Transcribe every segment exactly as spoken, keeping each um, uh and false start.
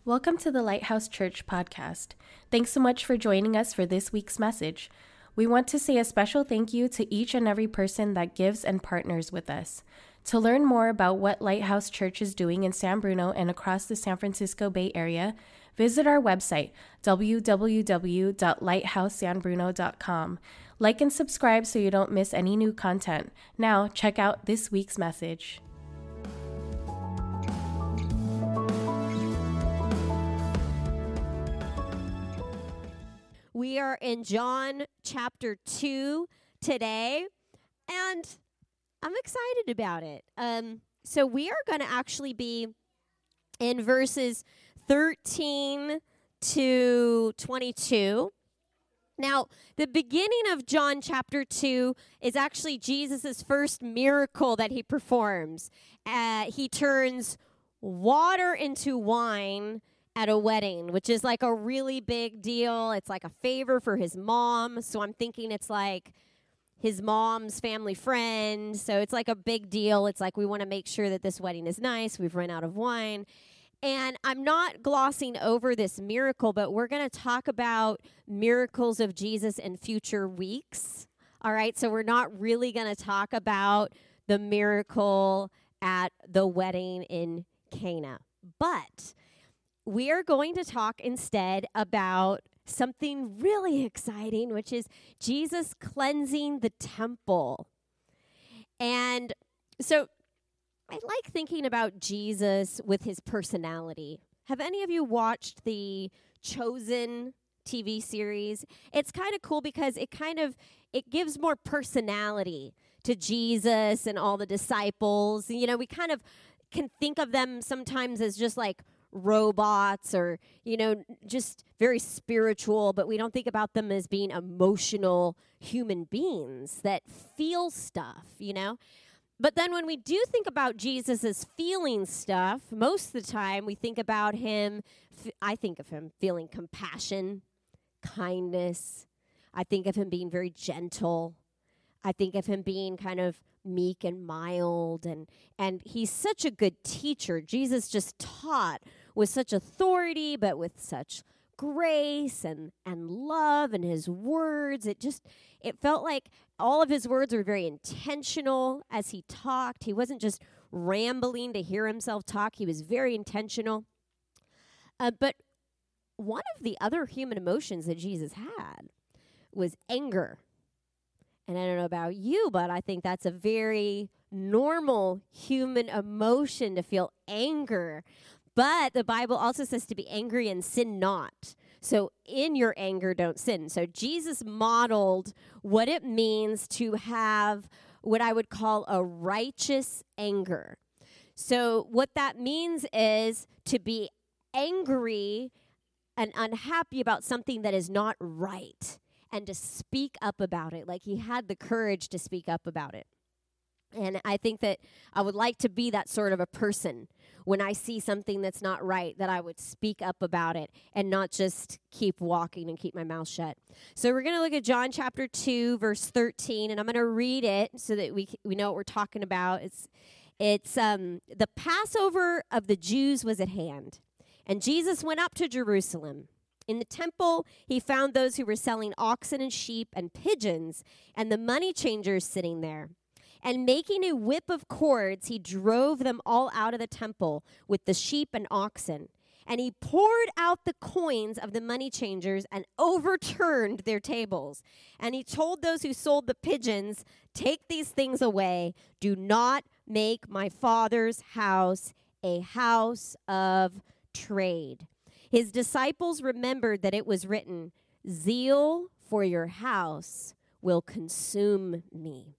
Welcome to the Lighthouse Church podcast. Thanks so much for joining us for this week's message. We want to say a special thank you to each and every person that gives and partners with us. To learn more about what Lighthouse Church is doing in San Bruno and across the San Francisco Bay Area, visit our website, w w w dot lighthouse san bruno dot com. Like and subscribe so you don't miss any new content. Now, check out this week's message. We are in John chapter two today, and I'm excited about it. Um, so we are going to actually be in verses thirteen to twenty-two. Now, the beginning of John chapter two is actually Jesus' first miracle that he performs. Uh, he turns water into wine at a wedding, which is like a really big deal. It's like a favor for his mom. So I'm thinking it's like his mom's family friend. So it's like a big deal. It's like we want to make sure that this wedding is nice. We've run out of wine. And I'm not glossing over this miracle, but we're going to talk about miracles of Jesus in future weeks. All right, so we're not really going to talk about the miracle at the wedding in Cana. But we are going to talk instead about something really exciting, which is Jesus cleansing the temple. And so I like thinking about Jesus with his personality. Have any of you watched the Chosen T V series? It's kind of cool because it kind of, it gives more personality to Jesus and all the disciples. You know, we kind of can think of them sometimes as just like robots or, you know, just very spiritual, but we don't think about them as being emotional human beings that feel stuff, you know? But then when we do think about Jesus as feeling stuff, most of the time we think about him, f- I think of him feeling compassion, kindness. I think of him being very gentle. I think of him being kind of meek and mild, and and he's such a good teacher. Jesus just taught with such authority, but with such grace and, and love and his words. It just, it felt like all of his words were very intentional as he talked. He wasn't just rambling to hear himself talk. He was very intentional. Uh, but one of the other human emotions that Jesus had was anger. And I don't know about you, but I think that's a very normal human emotion to feel anger. But the Bible also says to be angry and sin not. So in your anger, don't sin. So Jesus modeled what it means to have what I would call a righteous anger. So what that means is to be angry and unhappy about something that is not right and to speak up about it. Like he had the courage to speak up about it. And I think that I would like to be that sort of a person when I see something that's not right, that I would speak up about it and not just keep walking and keep my mouth shut. So we're going to look at John chapter two, verse thirteen, and I'm going to read it so that we we know what we're talking about. It's it's um the Passover of the Jews was at hand, and Jesus went up to Jerusalem. In the temple, he found those who were selling oxen and sheep and pigeons, and the money changers sitting there. And making a whip of cords, he drove them all out of the temple with the sheep and oxen. And he poured out the coins of the money changers and overturned their tables. And he told those who sold the pigeons, "Take these things away. Do not make my Father's house a house of trade." His disciples remembered that it was written, "Zeal for your house will consume me."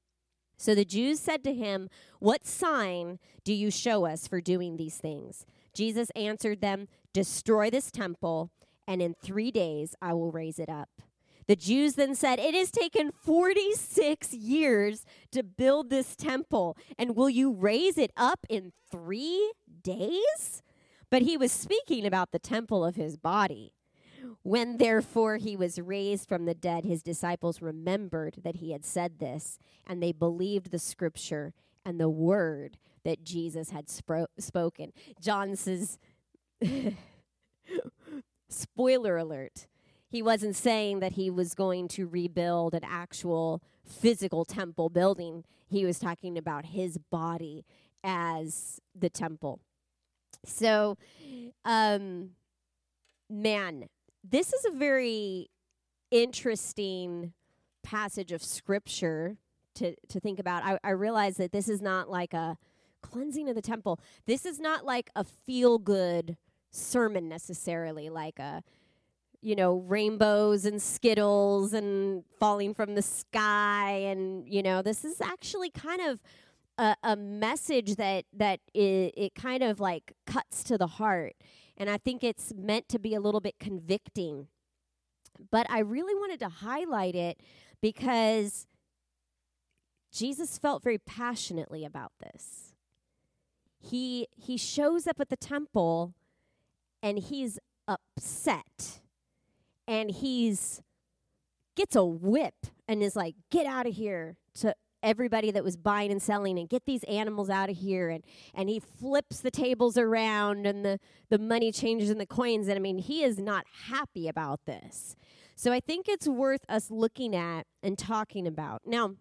So the Jews said to him, "What sign do you show us for doing these things?" Jesus answered them, "Destroy this temple, and in three days I will raise it up." The Jews then said, "It has taken forty-six years to build this temple, and will you raise it up in three days?" But he was speaking about the temple of his body. When, therefore, he was raised from the dead, his disciples remembered that he had said this, and they believed the scripture and the word that Jesus had spro- spoken. John says, spoiler alert, he wasn't saying that he was going to rebuild an actual physical temple building. He was talking about his body as the temple. So, um, man, this is a very interesting passage of scripture to, to think about. I, I realize that this is not like a cleansing of the temple. This is not like a feel-good sermon necessarily, like a, you know, rainbows and Skittles and falling from the sky. And, you know, this is actually kind of a, a message that, that it, it kind of like cuts to the heart. And I think it's meant to be a little bit convicting. But I really wanted to highlight it because Jesus felt very passionately about this. He he shows up at the temple and he's upset. And he's gets a whip and is like, get out of here, to everybody that was buying and selling, and get these animals out of here. And, and he flips the tables around and the, the money changes and the coins. And I mean, he is not happy about this. So I think it's worth us looking at and talking about. Now,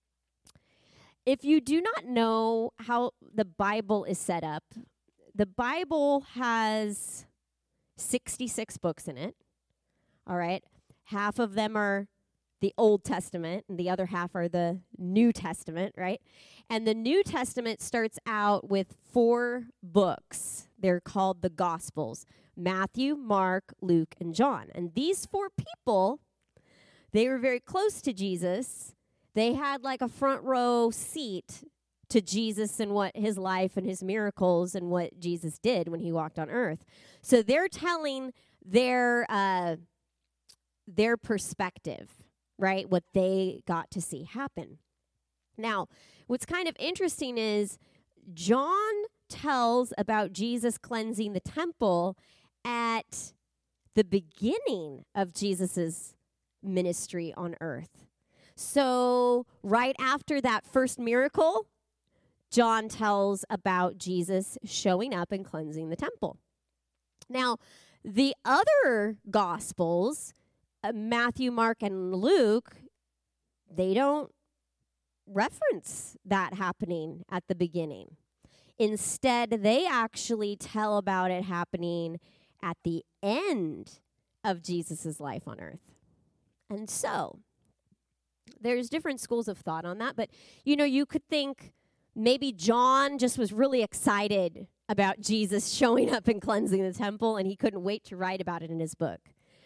if you do not know how the Bible is set up, the Bible has sixty-six books in it. All right. Half of them are the Old Testament, and the other half are the New Testament, right? And the New Testament starts out with four books. They're called the Gospels: Matthew, Mark, Luke, and John. And these four people, they were very close to Jesus. They had like a front row seat to Jesus and what his life and his miracles and what Jesus did when he walked on earth. So they're telling their uh, their perspective, right? What they got to see happen. Now, what's kind of interesting is John tells about Jesus cleansing the temple at the beginning of Jesus's ministry on earth. So right after that first miracle, John tells about Jesus showing up and cleansing the temple. Now, the other Gospels, uh, Matthew, Mark, and Luke, they don't reference that happening at the beginning. Instead, they actually tell about it happening at the end of Jesus' life on earth. And so, there's different schools of thought on that, but, you know, you could think maybe John just was really excited about Jesus showing up and cleansing the temple, and he couldn't wait to write about it in his book.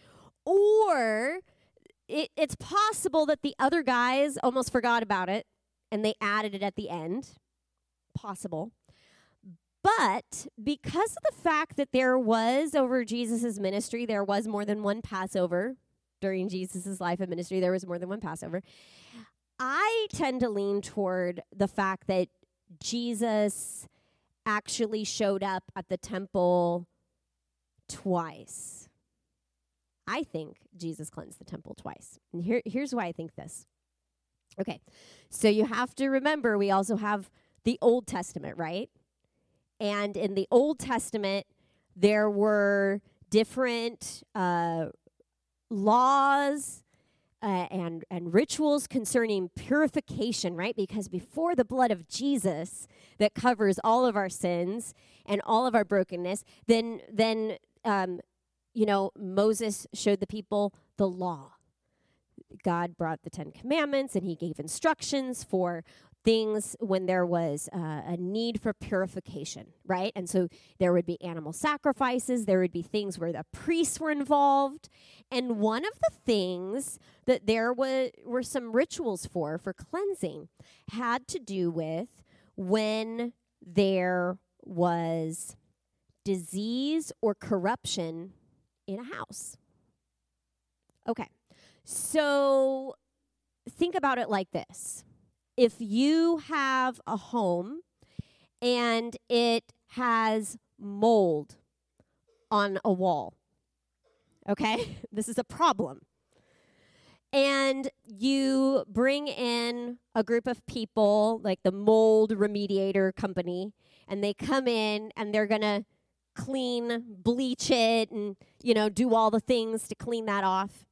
Or it, it's possible that the other guys almost forgot about it, and they added it at the end. Possible. But because of the fact that there was, over Jesus' ministry, there was more than one Passover during Jesus' life and ministry, there was more than one Passover, I tend to lean toward the fact that Jesus actually showed up at the temple twice. I think Jesus cleansed the temple twice. And here, here's why I think this. Okay, so you have to remember we also have the Old Testament, right? And in the Old Testament, there were different uh, laws Uh, and, and rituals concerning purification, right? Because before the blood of Jesus that covers all of our sins and all of our brokenness, then, then um, you know, Moses showed the people the law. God brought the Ten Commandments, and he gave instructions for things when there was uh, a need for purification, right? And so there would be animal sacrifices. There would be things where the priests were involved. And one of the things that there was, were some rituals for, for cleansing, had to do with when there was disease or corruption in a house. Okay, so think about it like this. If you have a home and it has mold on a wall, okay, this is a problem. And you bring in a group of people, like the mold remediator company, and they come in and they're going to clean, bleach it, and, you know, do all the things to clean that off.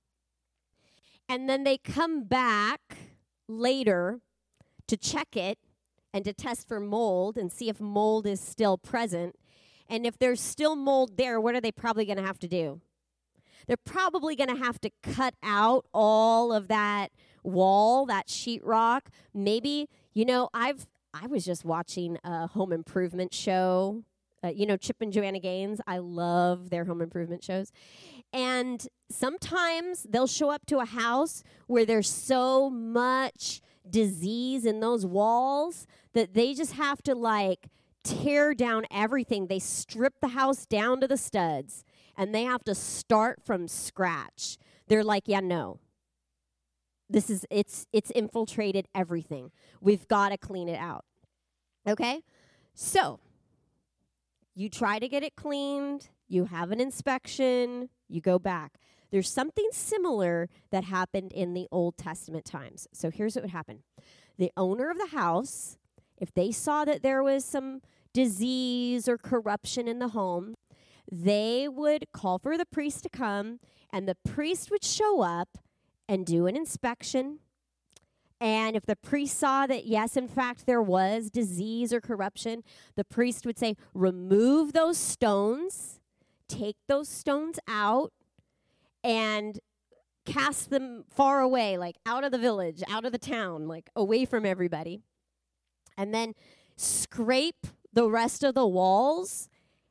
And then they come back later to check it and to test for mold and see if mold is still present. And if there's still mold there, what are they probably going to have to do? They're probably going to have to cut out all of that wall, that sheetrock. Maybe, you know, I've I was just watching a home improvement show. Uh, you know, Chip and Joanna Gaines. I love their home improvement shows. And sometimes they'll show up to a house where there's so much disease in those walls that they just have to, like, tear down everything. They strip the house down to the studs, and they have to start from scratch. They're like, yeah, no. This is, it's, it's infiltrated everything. We've got to clean it out. Okay? So, you try to get it cleaned, you have an inspection, you go back. There's something similar that happened in the Old Testament times. So here's what would happen. The owner of the house, if they saw that there was some disease or corruption in the home, they would call for the priest to come, and the priest would show up and do an inspection. And if the priest saw that, yes, in fact, there was disease or corruption, the priest would say, remove those stones, take those stones out, and cast them far away, like out of the village, out of the town, like away from everybody. And then scrape the rest of the walls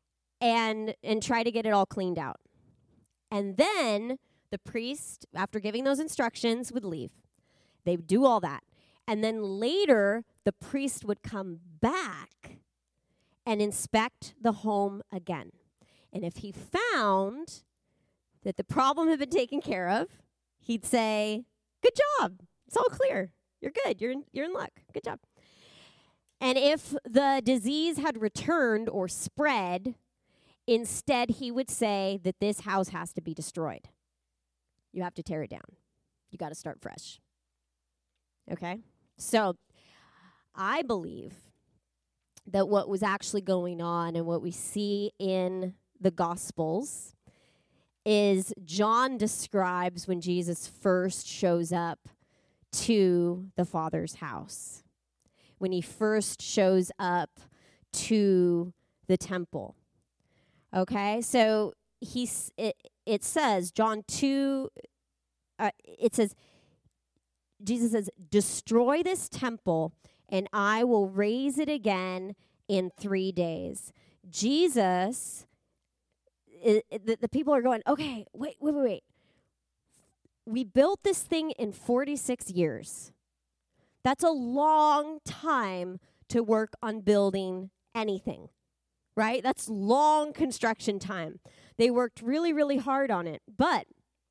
and, and try to get it all cleaned out. And then the priest, after giving those instructions, would leave. They would do all that. And then later, the priest would come back and inspect the home again. And if he found that the problem had been taken care of, he'd say, good job. It's all clear. You're good. You're in, you're in luck. Good job. And if the disease had returned or spread, instead he would say that this house has to be destroyed. You have to tear it down. You got to start fresh. Okay? So I believe that what was actually going on and what we see in the Gospels is John describes when Jesus first shows up to the Father's house, when he first shows up to the temple. Okay? So he's, it, it says, John two, uh, it says, Jesus says, destroy this temple, and I will raise it again in three days. Jesus, it, it, the, the people are going, okay, wait, wait, wait, wait. We built this thing in forty-six years. That's a long time to work on building anything, right? That's long construction time. They worked really, really hard on it. But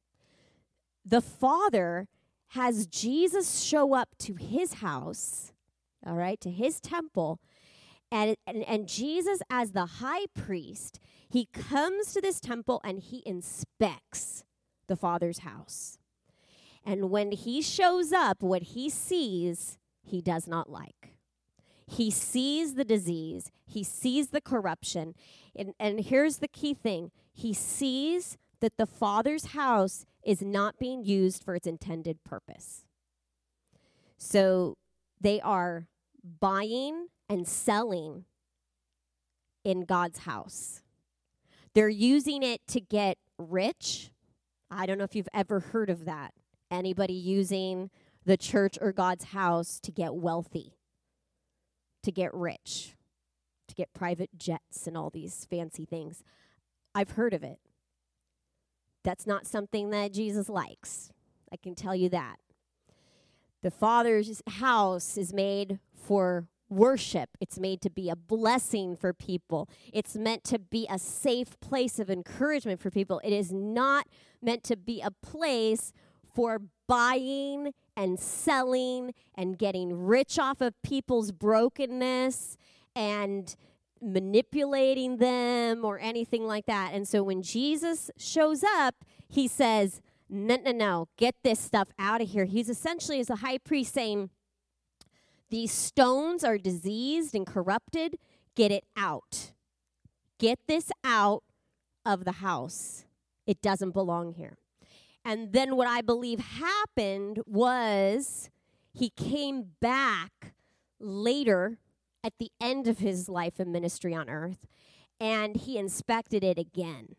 the Father has Jesus show up to his house, all right, to his temple, and, and, and Jesus, as the high priest, he comes to this temple and he inspects the Father's house. And when he shows up, what he sees, he does not like. He sees the disease. He sees the corruption. And, and here's the key thing. He sees that the Father's house is not being used for its intended purpose. So they are buying and selling in God's house. They're using it to get rich. I don't know if you've ever heard of that. Anybody using the church or God's house to get wealthy, to get rich, to get private jets and all these fancy things. I've heard of it. That's not something that Jesus likes. I can tell you that. The Father's house is made for worship. It's made to be a blessing for people. It's meant to be a safe place of encouragement for people. It is not meant to be a place for buying and selling and getting rich off of people's brokenness and manipulating them or anything like that. And so when Jesus shows up, he says, no, no, no, get this stuff out of here. He's essentially, as a high priest, saying, these stones are diseased and corrupted. Get it out. get this out of the house. It doesn't belong here. And then what I believe happened was he came back later at the end of his life and ministry on earth, and he inspected it again.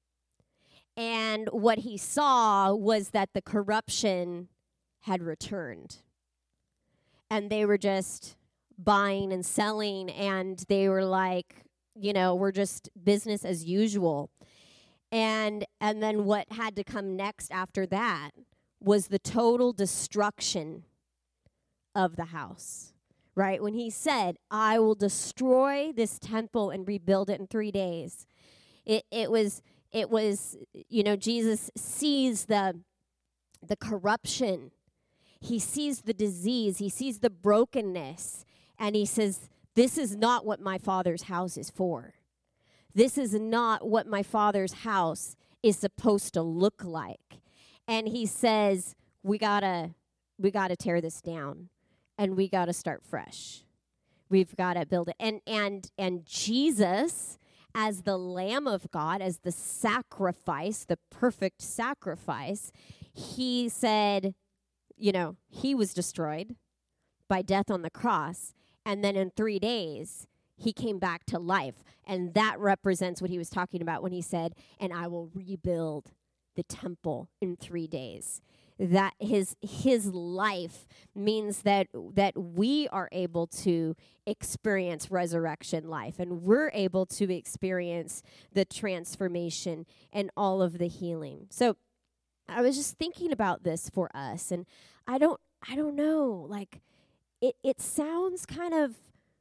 And what he saw was that the corruption had returned. And they were just buying and selling, and they were like, you know, we're just business as usual. And and then what had to come next after that was the total destruction of the house, right? When he said, I will destroy this temple and rebuild it in three days. It it was, it was, you know, Jesus sees the the corruption. He sees the disease. He sees the brokenness. And he says, this is not what my Father's house is for. This is not what my Father's house is supposed to look like. And he says, we gotta, we gotta tear this down, and we gotta start fresh. We've gotta build it. And and and Jesus, as the Lamb of God, as the sacrifice, the perfect sacrifice, he said, you know, he was destroyed by death on the cross, and then in three days, he came back to life. And that represents what he was talking about when he said, and I will rebuild the temple in three days. That his his life means that that we are able to experience resurrection life, and we're able to experience the transformation and all of the healing. So I was just thinking about this for us, and I don't I don't know, like it it sounds kind of,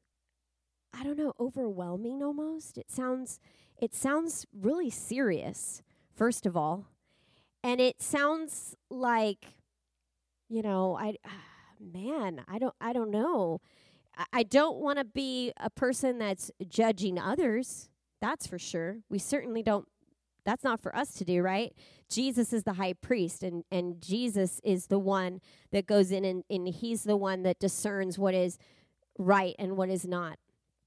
I don't know, overwhelming almost. It sounds it sounds really serious, first of all. And it sounds like, you know, I uh, man, I don't I don't know. I, I don't want to be a person that's judging others. That's for sure. We certainly don't. That's not for us to do, right? Jesus is the high priest, and, and Jesus is the one that goes in, and, and he's the one that discerns what is right and what is not.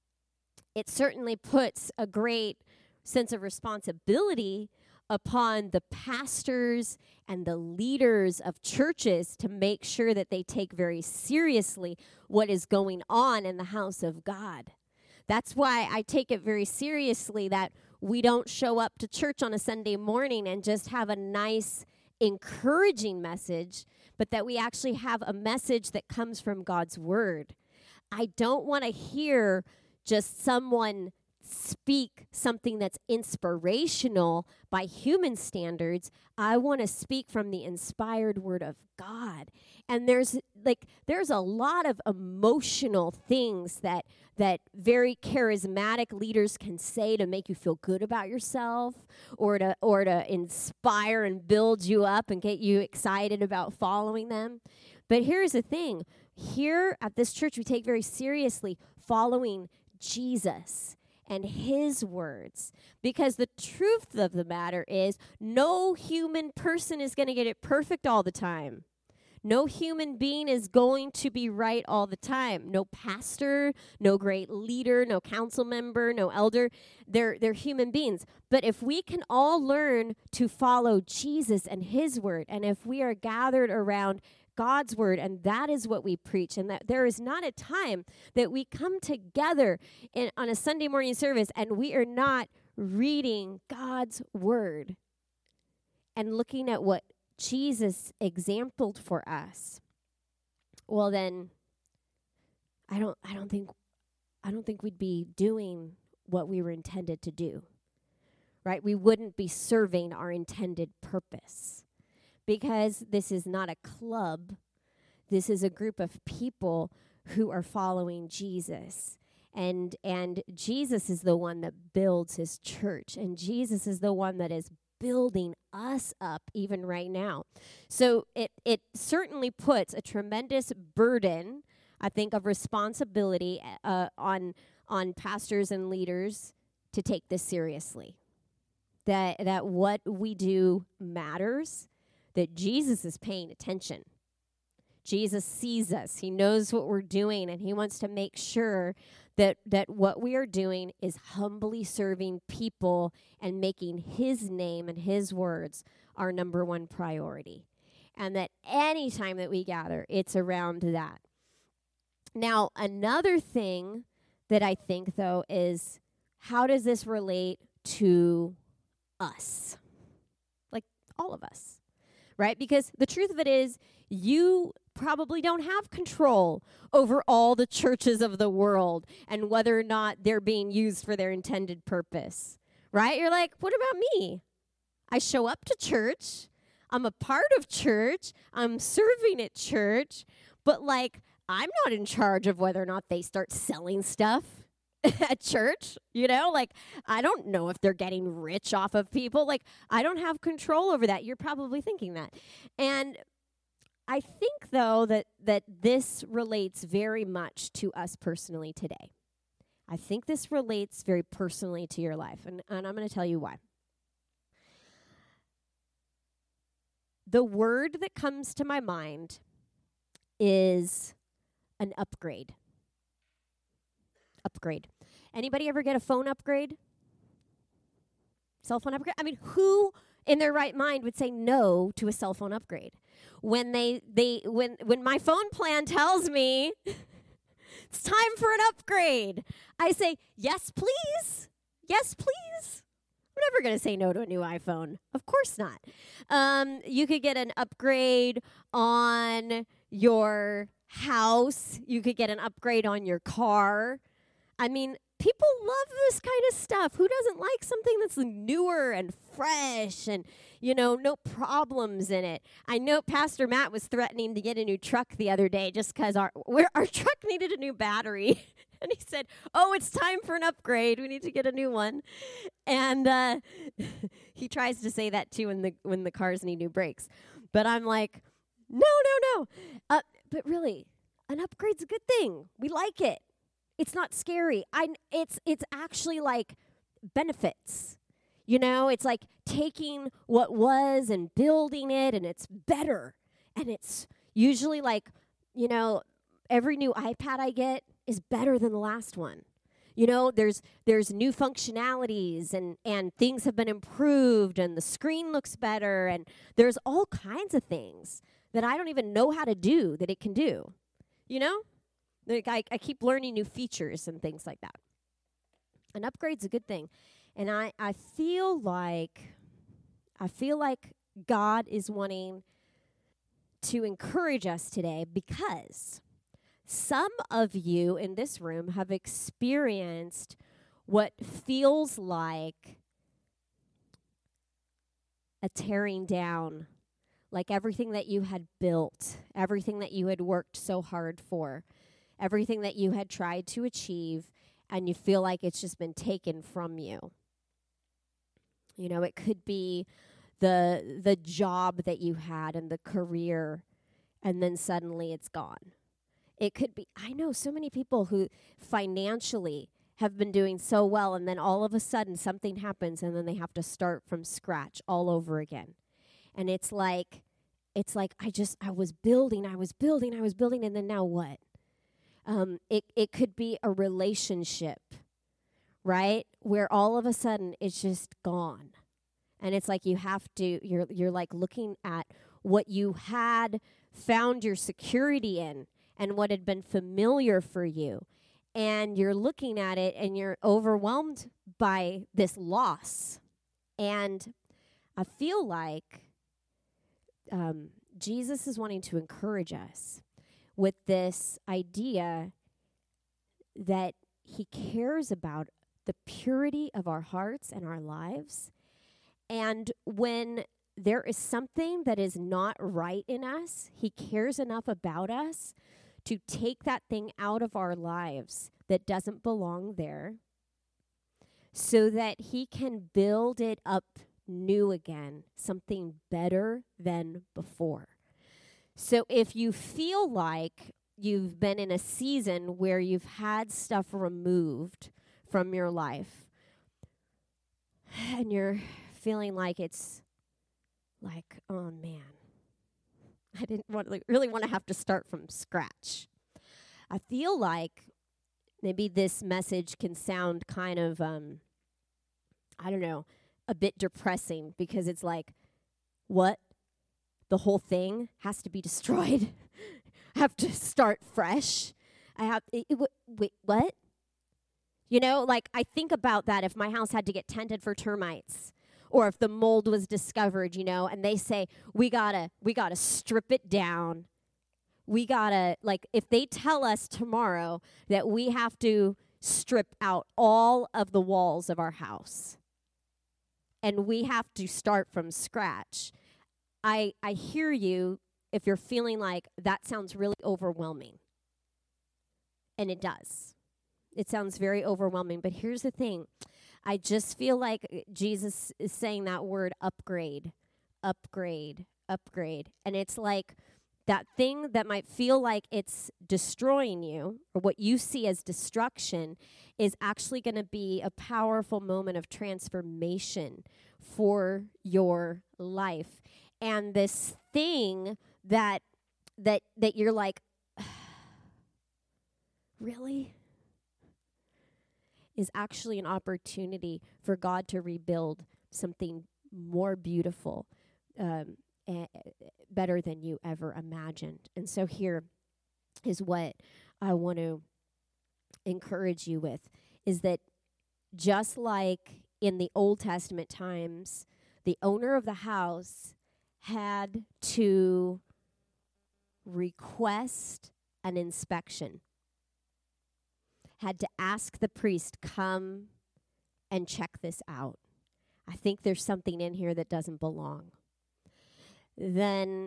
It certainly puts a great sense of responsibility upon the pastors and the leaders of churches to make sure that they take very seriously what is going on in the house of God. That's why I take it very seriously that we don't show up to church on a Sunday morning and just have a nice, encouraging message, but that we actually have a message that comes from God's word. I don't want to hear just someone speak something that's inspirational by human standards. I want to speak from the inspired word of God. And there's like there's a lot of emotional things that that very charismatic leaders can say to make you feel good about yourself, or to or to inspire and build you up and get you excited about following them. But here's the thing. Here at this church, we take very seriously following Jesus and his words, because the truth of the matter is no human person is going to get it perfect all the time. No human being is going to be right all the time. No pastor, no great leader, no council member, no elder. They're, they're human beings. But if we can all learn to follow Jesus and his word, and if we are gathered around God's word, and that is what we preach, and that there is not a time that we come together in, on a Sunday morning service and we are not reading God's word and looking at what Jesus exampled for us. Well, then I don't I don't think I don't think we'd be doing what we were intended to do. Right? We wouldn't be serving our intended purpose. Because this is not a club. This is a group of people who are following Jesus. And and Jesus is the one that builds his church. And Jesus is the one that is building us up even right now. So it, it certainly puts a tremendous burden, I think, of responsibility uh, on, on pastors and leaders to take this seriously. That that what we do matters. That Jesus is paying attention. Jesus sees us. He knows what we're doing, and he wants to make sure that that what we are doing is humbly serving people and making his name and his words our number one priority. And that any time that we gather, it's around that. Now, another thing that I think, though, is how does this relate to us? Like all of us, right? Because the truth of it is, you probably don't have control over all the churches of the world and whether or not they're being used for their intended purpose, right? You're like, what about me? I show up to church. I'm a part of church. I'm serving at church. But, like, I'm not in charge of whether or not they start selling stuff at church, you know? Like, I don't know if they're getting rich off of people. Like, I don't have control over that. You're probably thinking that. And I think, though, that, that this relates very much to us personally today. I think this relates very personally to your life, and, and I'm going to tell you why. The word that comes to my mind is an upgrade. Upgrade. Anybody ever get a phone upgrade? Cell phone upgrade? I mean, who in their right mind would say no to a cell phone upgrade? When they they when when my phone plan tells me it's time for an upgrade, I say, "Yes, please. Yes, please." I'm never going to say no to a new iPhone. Of course not. Um, you could get an upgrade on your house. You could get an upgrade on your car. I mean, people love this kind of stuff. Who doesn't like something that's newer and fresh and, you know, no problems in it? I know Pastor Matt was threatening to get a new truck the other day just because our, our truck needed a new battery. And he said, oh, it's time for an upgrade. We need to get a new one. And uh, he tries to say that, too, when the when the cars need new brakes. But I'm like, no, no, no. Uh, but really, an upgrade's a good thing. We like it. It's not scary. I, it's it's actually like benefits. You know, it's like taking what was and building it, and it's better. And it's usually like, you know, every new iPad I get is better than the last one. You know, there's there's new functionalities and, and things have been improved and the screen looks better and there's all kinds of things that I don't even know how to do that it can do. You know? Like I, I keep learning new features and things like that. An upgrade's a good thing. And I, I feel like I feel like God is wanting to encourage us today because some of you in this room have experienced what feels like a tearing down, like everything that you had built, everything that you had worked so hard for, everything that you had tried to achieve, and you feel like it's just been taken from you. You know, it could be the the job that you had and the career, and then suddenly it's gone. It could be, I know so many people who financially have been doing so well, and then all of a sudden something happens, and then they have to start from scratch all over again. And it's like, it's like I just, I was building, I was building, I was building, and then now what? Um, it, it could be a relationship, right? Where all of a sudden it's just gone. And it's like you have to, you're you're like looking at what you had found your security in and what had been familiar for you. And you're looking at it and you're overwhelmed by this loss. And I feel like um, Jesus is wanting to encourage us with this idea that he cares about the purity of our hearts and our lives. And when there is something that is not right in us, he cares enough about us to take that thing out of our lives that doesn't belong there so that he can build it up new again, something better than before. So if you feel like you've been in a season where you've had stuff removed from your life and you're feeling like it's like, oh man, I didn't want to, really want to have to start from scratch. I feel like maybe this message can sound kind of, um, I don't know, a bit depressing because it's like, what? The whole thing has to be destroyed? I have to start fresh? I have, it, it, wait, what? You know, like I think about that if my house had to get tented for termites or if the mold was discovered, you know, and they say, we gotta, we gotta strip it down. We gotta, like, if they tell us tomorrow that we have to strip out all of the walls of our house and we have to start from scratch, I I hear you if you're feeling like that sounds really overwhelming. And it does. It sounds very overwhelming. But here's the thing. I just feel like Jesus is saying that word upgrade, upgrade, upgrade. And it's like that thing that might feel like it's destroying you, or what you see as destruction, is actually going to be a powerful moment of transformation for your life. And this thing that that that you're like, really? Is actually an opportunity for God to rebuild something more beautiful, um, uh, better than you ever imagined. And so here is what I want to encourage you with, is that just like in the Old Testament times, the owner of the house had to request an inspection, had to ask the priest, come and check this out. I think there's something in here that doesn't belong. Then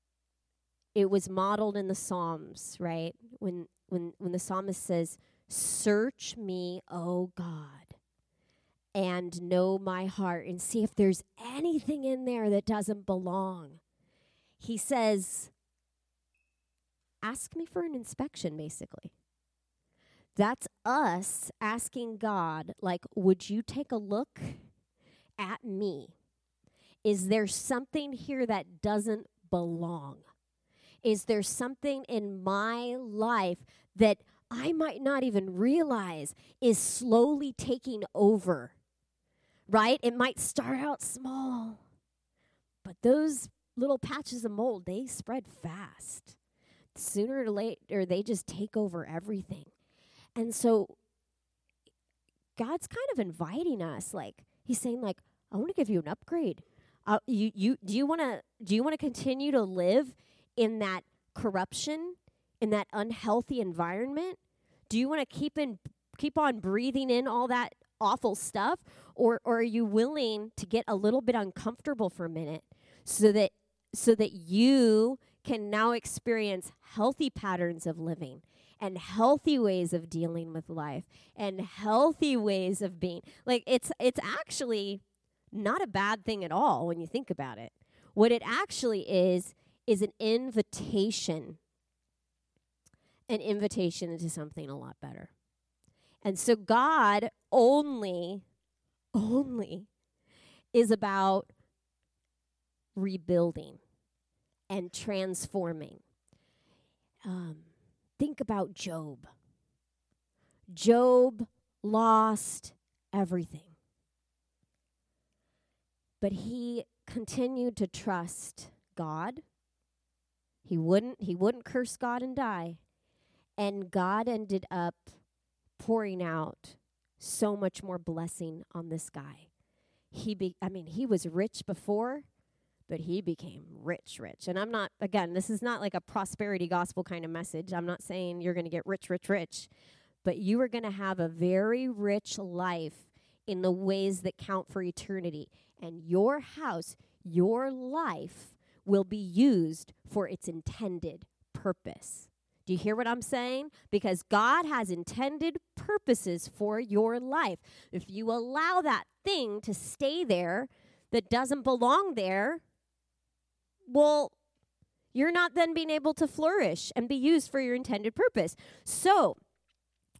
it was modeled in the Psalms, right? When when when the psalmist says, "Search me, O God, and know my heart, and see if there's anything in there that doesn't belong." He says, ask me for an inspection, basically. That's us asking God, like, would you take a look at me? Is there something here that doesn't belong? Is there something in my life that I might not even realize is slowly taking over? Right? It might start out small, but those little patches of mold, they spread fast. Sooner or later, they just take over everything. And so God's kind of inviting us, like he's saying, like, I want to give you an upgrade. Uh, you, you, do you want to, do you want to continue to live in that corruption, in that unhealthy environment? Do you want to keep in, keep on breathing in all that awful stuff, or, or are you willing to get a little bit uncomfortable for a minute, so that, so that you can now experience healthy patterns of living and healthy ways of dealing with life and healthy ways of being? Like, it's it's actually not a bad thing at all when you think about it. What it actually is, is an invitation, an invitation into something a lot better. And so God only, only is about rebuilding and transforming. Um, think about Job. Job lost everything. But he continued to trust God. He wouldn't, he wouldn't curse God and die. And God ended up pouring out so much more blessing on this guy. He be, I mean, he was rich before, but he became rich, rich. And I'm not, again, this is not like a prosperity gospel kind of message. I'm not saying you're going to get rich, rich, rich. But you are going to have a very rich life in the ways that count for eternity. And your house, your life, will be used for its intended purpose. Do you hear what I'm saying? Because God has intended purposes for your life. If you allow that thing to stay there that doesn't belong there, well, you're not then being able to flourish and be used for your intended purpose. So,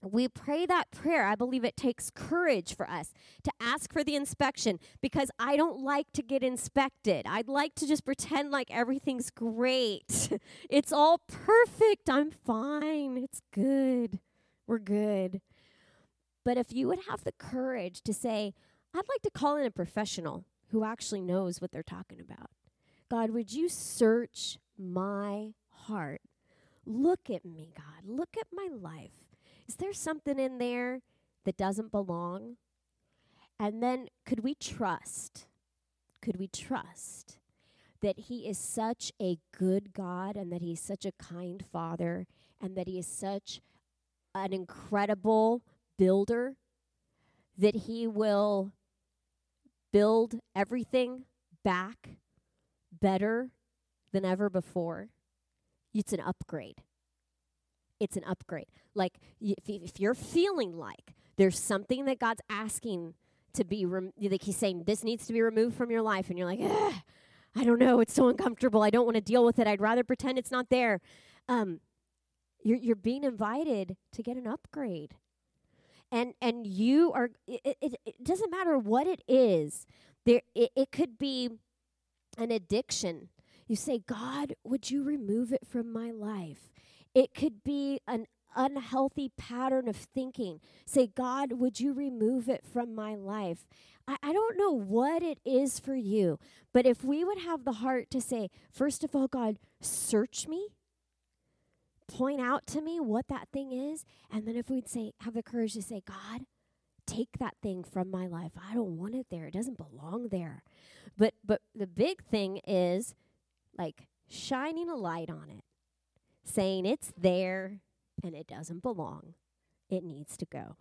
we pray that prayer, I believe it takes courage for us to ask for the inspection, because I don't like to get inspected. I'd like to just pretend like everything's great. It's all perfect. I'm fine. It's good. We're good. But if you would have the courage to say, I'd like to call in a professional who actually knows what they're talking about. God, would you search my heart? Look at me, God. Look at my life. Is there something in there that doesn't belong? And then could we trust, could we trust that he is such a good God and that he's such a kind Father and that he is such an incredible builder that he will build everything back better than ever before? It's an upgrade. It's an upgrade. Like, if, if you're feeling like there's something that God's asking to be, rem- like he's saying, this needs to be removed from your life, and you're like, I don't know, it's so uncomfortable, I don't want to deal with it, I'd rather pretend it's not there. Um, you're, you're being invited to get an upgrade. And and you are, it, it, it doesn't matter what it is. There, it, it could be an addiction. You say, God, would you remove it from my life? It could be an unhealthy pattern of thinking. Say, God, would you remove it from my life? I, I don't know what it is for you, but if we would have the heart to say, first of all, God, search me, point out to me what that thing is, and then if we'd say, have the courage to say, God, take that thing from my life. I don't want it there. It doesn't belong there. But but the big thing is like shining a light on it. Saying it's there and it doesn't belong. It needs to go.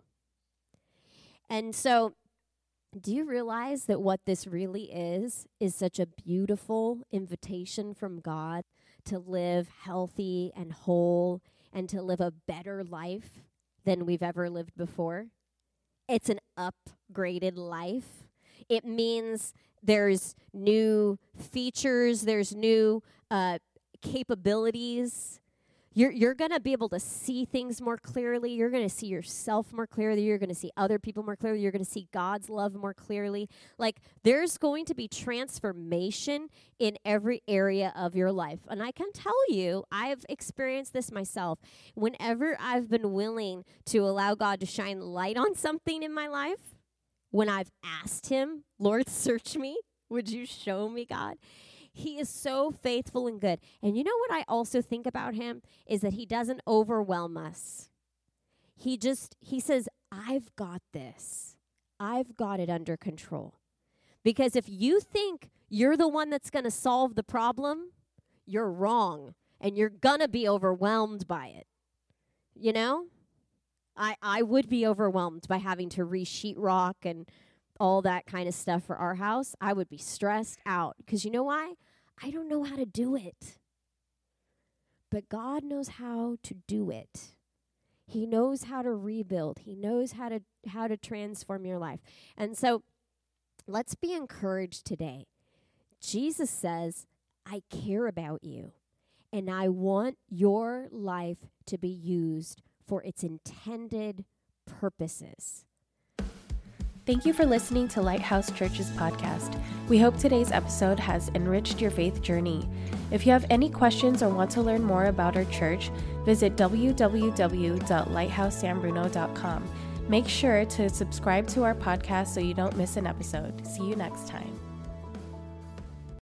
And so, do you realize that what this really is, is such a beautiful invitation from God to live healthy and whole and to live a better life than we've ever lived before? It's an upgraded life. It means there's new features, there's new uh, capabilities. You're you're going to be able to see things more clearly. You're going to see yourself more clearly. You're going to see other people more clearly. You're going to see God's love more clearly. Like, there's going to be transformation in every area of your life. And I can tell you, I've experienced this myself. Whenever I've been willing to allow God to shine light on something in my life, when I've asked him, Lord, search me, would you show me, God? He is so faithful and good. And you know what I also think about him is that he doesn't overwhelm us. He just, he says, I've got this. I've got it under control. Because if you think you're the one that's going to solve the problem, you're wrong. And you're going to be overwhelmed by it. You know? I, I would be overwhelmed by having to re-sheetrock and all that kind of stuff for our house. I would be stressed out because you know why? I don't know how to do it. But God knows how to do it. He knows how to rebuild. He knows how to how to transform your life. And so let's be encouraged today. Jesus says, I care about you, and I want your life to be used for its intended purposes. Thank you for listening to Lighthouse Church's podcast. We hope today's episode has enriched your faith journey. If you have any questions or want to learn more about our church, visit w w w dot lighthouse san bruno dot com. Make sure to subscribe to our podcast so you don't miss an episode. See you next time.